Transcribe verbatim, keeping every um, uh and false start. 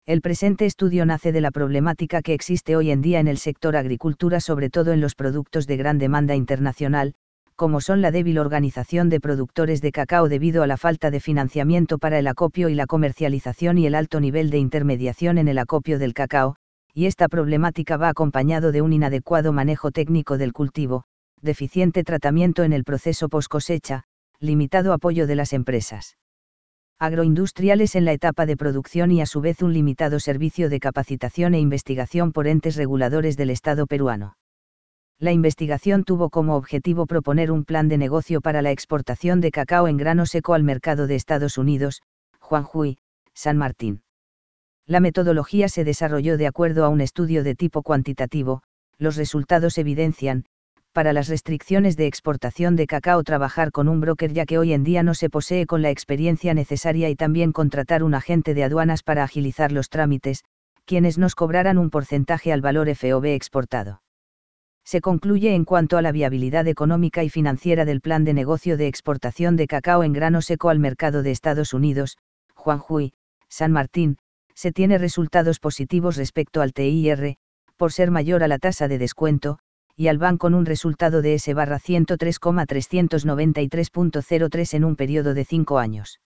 El presente estudio nace de la problemática que existe hoy en día en el sector agricultura, sobre todo en los productos de gran demanda internacional, como son la débil organización de productores de cacao debido a la falta de financiamiento para el acopio y la comercialización y el alto nivel de intermediación en el acopio del cacao, y esta problemática va acompañado de un inadecuado manejo técnico del cultivo, deficiente tratamiento en el proceso post cosecha, limitado apoyo de las empresas agroindustriales en la etapa de producción y a su vez un limitado servicio de capacitación e investigación por entes reguladores del Estado peruano. La investigación tuvo como objetivo proponer un plan de negocio para la exportación de cacao en grano seco al mercado de Estados Unidos, Juanjuy, San Martín. La metodología se desarrolló de acuerdo a un estudio de tipo cuantitativo. Los resultados evidencian, para las restricciones de exportación de cacao, trabajar con un broker, ya que hoy en día no se posee con la experiencia necesaria, y también contratar un agente de aduanas para agilizar los trámites, quienes nos cobraran un porcentaje al valor F O B exportado. Se concluye en cuanto a la viabilidad económica y financiera del plan de negocio de exportación de cacao en grano seco al mercado de Estados Unidos, Juanjuy, San Martín, se tiene resultados positivos respecto al T I R, por ser mayor a la tasa de descuento, y al B A N con un resultado de S ciento tres coma trescientos noventa y tres punto cero tres en un periodo de cinco años.